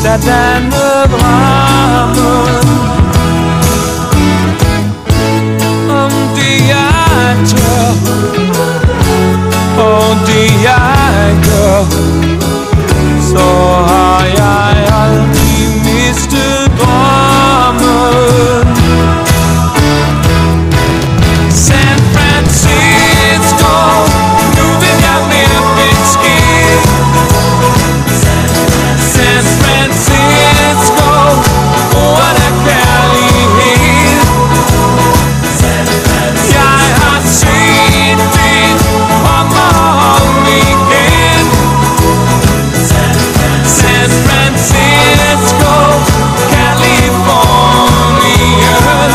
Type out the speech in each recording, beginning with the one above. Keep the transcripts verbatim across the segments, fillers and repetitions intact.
la denne drømmen om det jeg tør og det jeg gør, så har jeg aldrig mistet drømmen. San Francisco, nu vil jeg mere beskidt. San Francisco, ord af kærlighed. Jeg har set det om og om igen. San Francisco, Californien.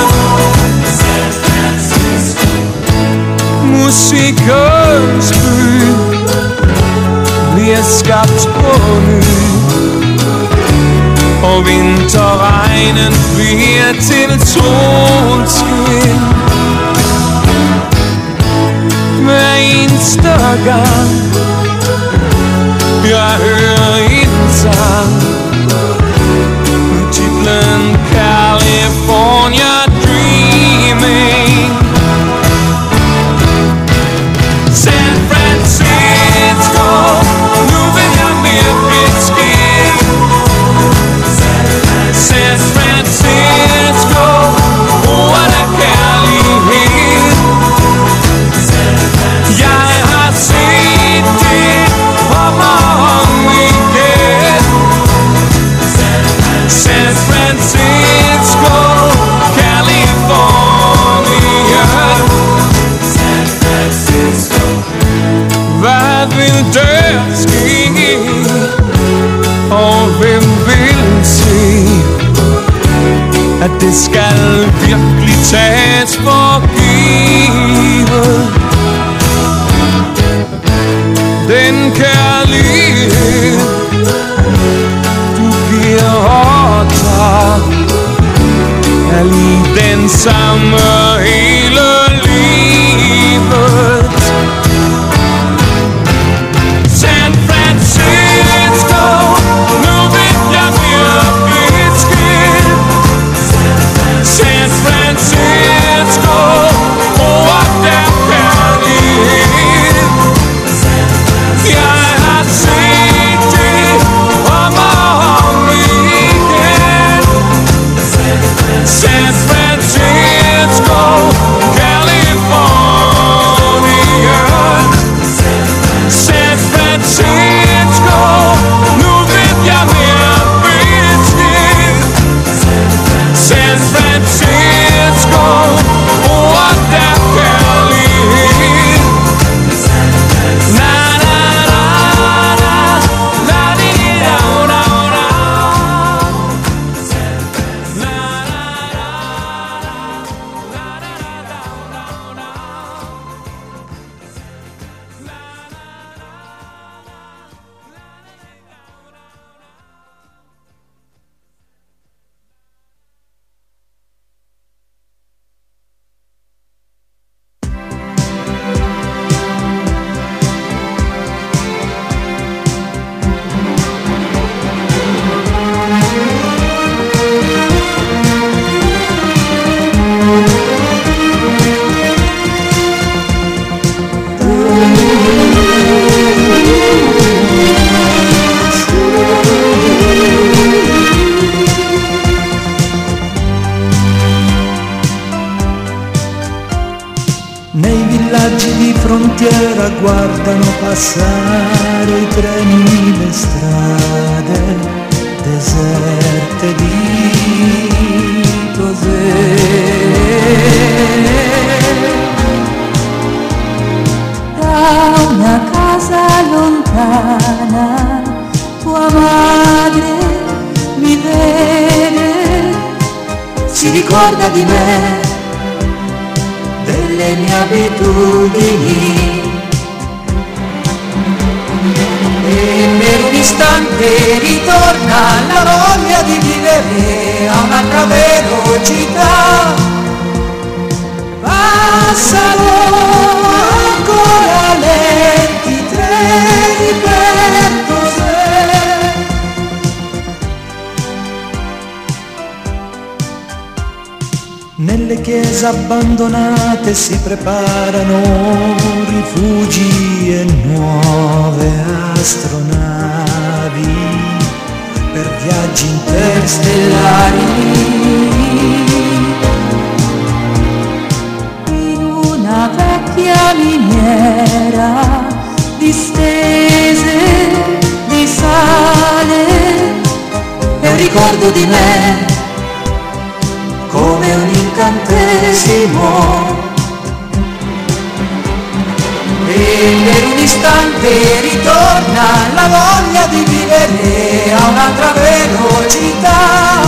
Musikkens by bliver skabt på ny, og vinterregnen bliver til solskin. Hver eneste gang jeg hører en sang, titlen California Dreaming. San Francisco, nu vil jeg mere beskidt. San Francisco, ord af kærlighed. Jeg har set det om og om igen. San Francisco, California. Hvad vil der ske, og hvem vil se, at det skal virkelig tages for givet? Den kærlighed du giver og tager er lige den samme hele livet. San Francisco, nu vil jeg mere beskidt. San Francisco, ord af kærlighed. Jeg har set det om og om igen. San Francisco, California. San Francisco, nu vil jeg mere beskidt. San Francisco, ord af kærlighed. Na na na na, la di da da da. Na na na na, la da da da da. Nei villaggi di frontiera guardano passare i treni, le strade deserte di cos'è. Da una casa lontana tua madre mi vede, si ricorda di me, delle mie abitudini, e per un istante ritorna la voglia di vivere a un'altra velocità. Passano ancora lenti treni per cos'è. chiese abbandonate si preparano rifugi e nuove astronavi per viaggi interstellari. In una vecchia miniera distese di sale è un ricordo di me come un incantesimo, e per un istante ritorna la voglia di vivere a un'altra velocità.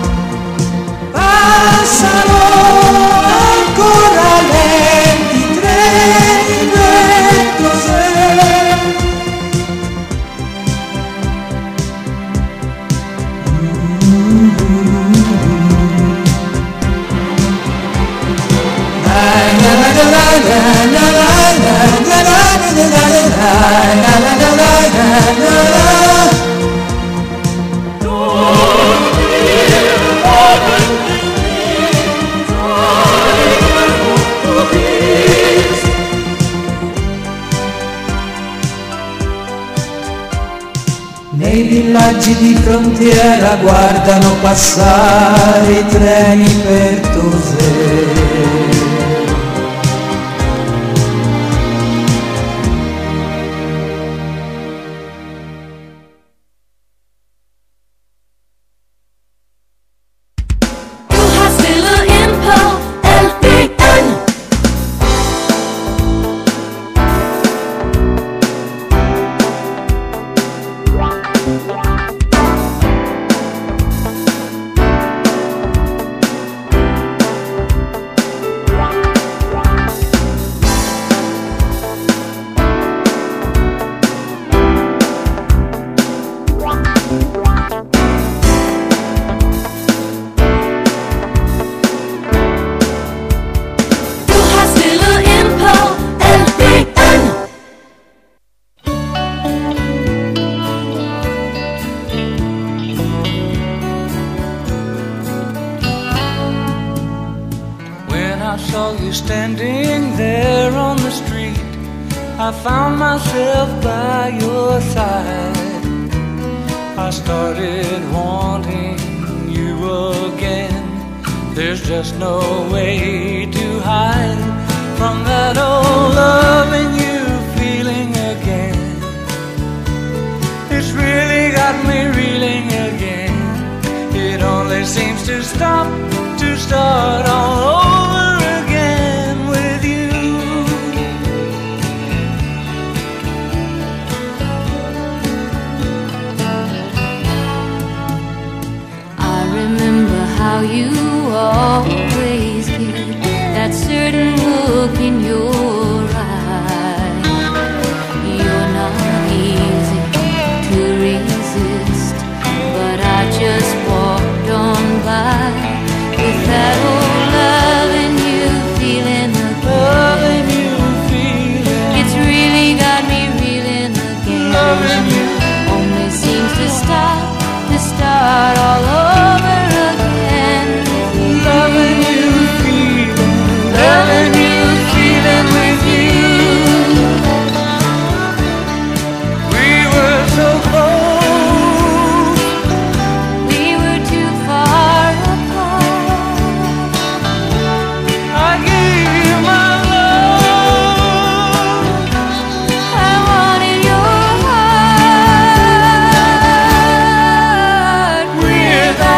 Passano ancora lenti treni dentro sé. Nei villaggi di frontiera guardano passare i treni per Tosè. Standing there on the street, I found myself by your side. I started wanting you again. There's just no way to hide from that old loving you feeling again. It's really got me reeling again. It only seems to stop, to start all over. How you always get that certain look in your eye. You're not easy to resist, but I just walked on by with that old loving you feeling again. You feeling. It's really got me reeling again. Loving you. Only seems to stop, to start all over. Loving you, feeling, loving you, feeling with you. We were so close, we were too far apart. I gave you my love, I wanted your heart. without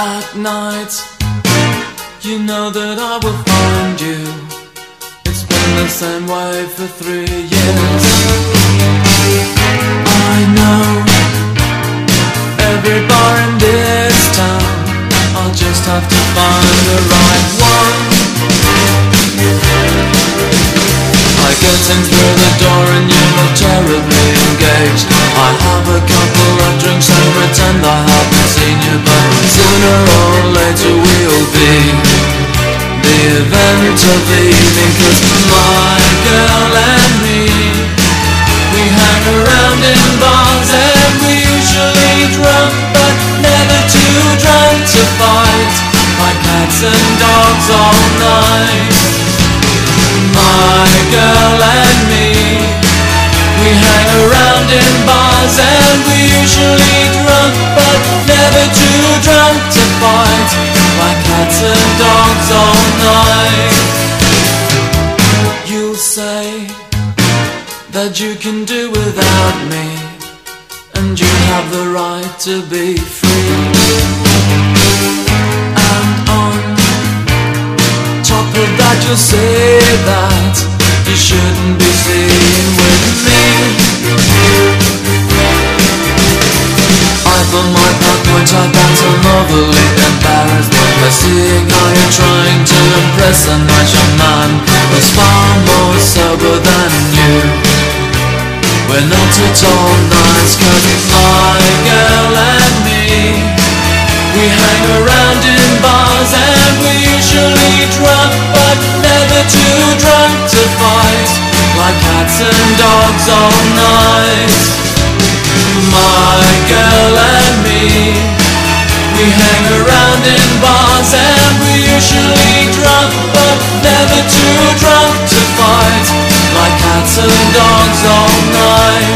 at night. You know that I will find you. It's been the same way for three years. I know every bar in this town. I'll just have to find the right one. I get in through the door and you look terribly engaged. I have a couple of drinks and pretend I haven't seen you, but sooner or later we'll be the event of the evening. 'Cause my girl and me, we hang around in bars and we usually drunk, but never too drunk to fight, like cats and dogs all night. My girl and me, we hang around in bars and we usually drunk, but never too drunk to fight, like cats and dogs all night. You'll say that you can do without me, and you have the right to be free. And on top of that you'll say that you shouldn't be seen with me. I for my part point out that I'm overly embarrassed by seeing how you're trying to impress a nice young man who's far more sober than you. We're not at all nice, 'cause my girl and me, we hang around in bars and we usually drunk, but never too drunk to fight, like cats and dogs all night. My girl and me, we hang around in bars and we usually drunk, but never too drunk to fight, like cats and dogs all night.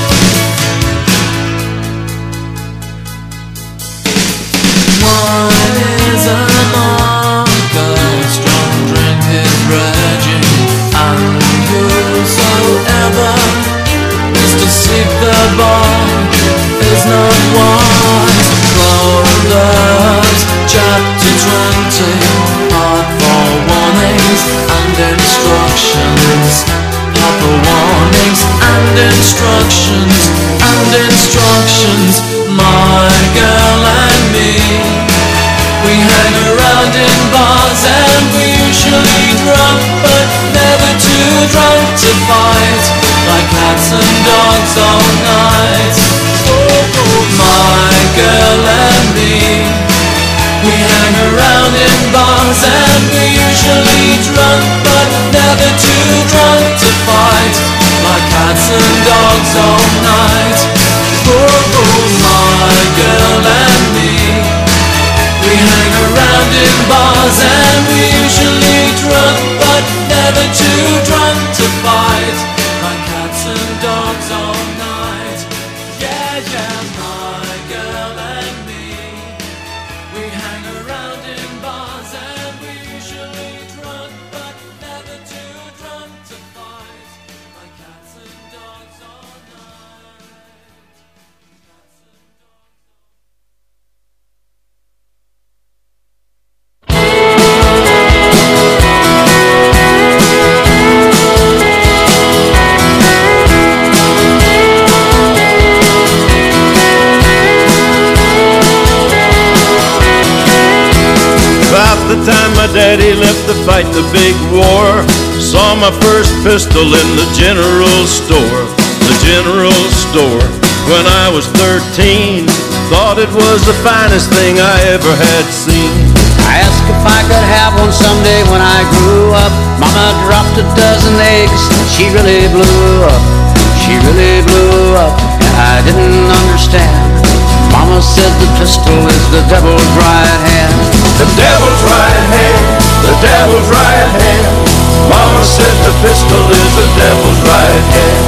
Wine is a marker, strong drink is raging, and whosoever is to seek the bar is not wise. Proverbs chapter twenty, part for warnings and instructions, part for warnings and instructions and instructions. My girl and me, we hang around in bars and we usually drunk, but never too drunk to fight, like cats and dogs all night. My girl and me, we hang around in bars and we usually drunk, but never too drunk to fight, like cats and dogs all night. Oh, oh, my girl and me, we hang around in bars and we usually drunk, but never too drunk to fight, like cats and dogs all night. Yeah, yeah, my girl and me, we hang around in bars and we usually drunk, but never too drunk to fight, like cats and dogs all night. The time my daddy left to fight the big war, saw my first pistol in the general store. The general store, when I was thirteen, thought it was the finest thing I ever had seen. I asked if I could have one someday when I grew up. Mama dropped a dozen eggs and she really blew up. She really blew up and I didn't understand. Mama said the pistol is the devil's right hand. The devil's right hand, the devil's right hand. Mama said the pistol is the devil's right hand.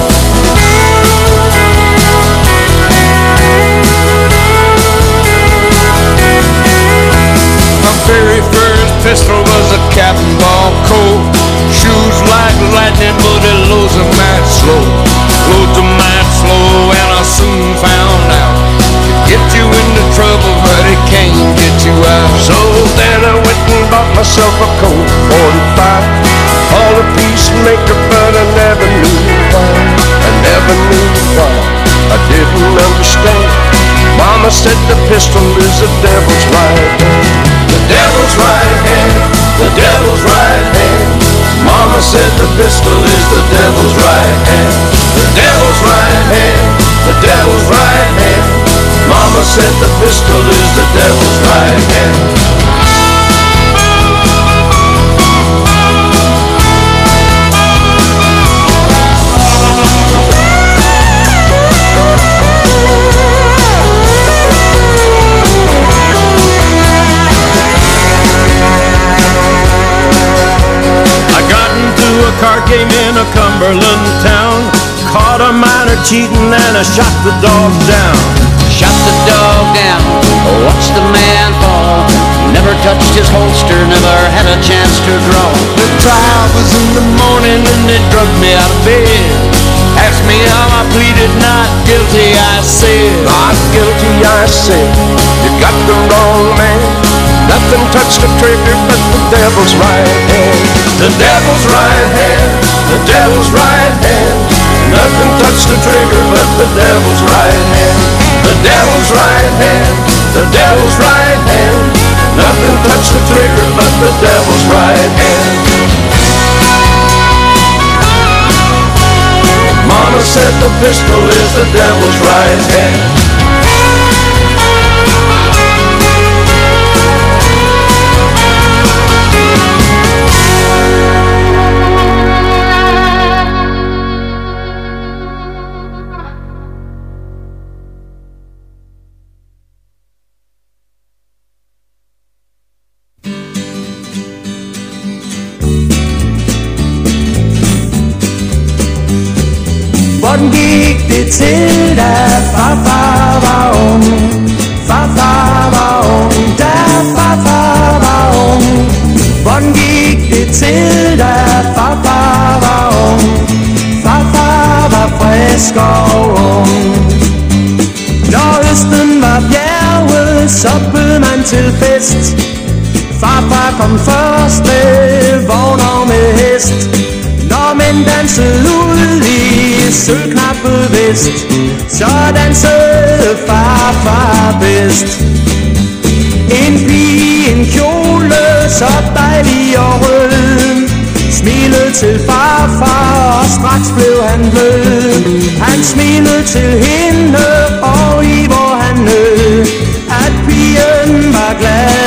My very first pistol was a Captain Ball Colt. Shoes like lightning, but it loads a match slow. Loads a match slow, and I soon found out. Get you into trouble, but it can't get you myself a Colt forty-five. All a peacemaker, but I never knew why. I never knew why. I didn't understand. Mama said the pistol is the devil's right hand. The devil's right hand. The devil's right hand. Mama said the pistol is the devil's right hand. The devil's right hand. The devil's right hand. Mama said the pistol is the devil's right hand. Car came in a Cumberland town, caught a miner cheating and I shot the dog down. Shot the dog down, watched the man fall. Never touched his holster, never had a chance to draw. The trial was in the morning and they drugged me out of bed. Asked me how I pleaded not guilty, I said. Not guilty, I said. You got the wrong man. Nothing touched the trigger but the devil's right hand. The devil's right hand. The devil's right hand. Nothing touched the trigger but the devil's right hand. The devil's right hand. The devil's right hand. Nothing touched the trigger but the devil's right hand. Mama said the pistol is the devil's right hand. Hvordan gik det til, da farfar var ung? Farfar var ung, da farfar var ung. Hvordan gik det til, da farfar var ung? Farfar var frisk og ung. Når østen var bjerget, så bød man til fest. Farfar kom først med vogn og med hest. Når mænd dansede ud i sølvknappet vest, så dansede farfar bedst. En pige, en kjole, så dejlig og rød, smilede til farfar, og straks blev han blød. Han smilede til hende,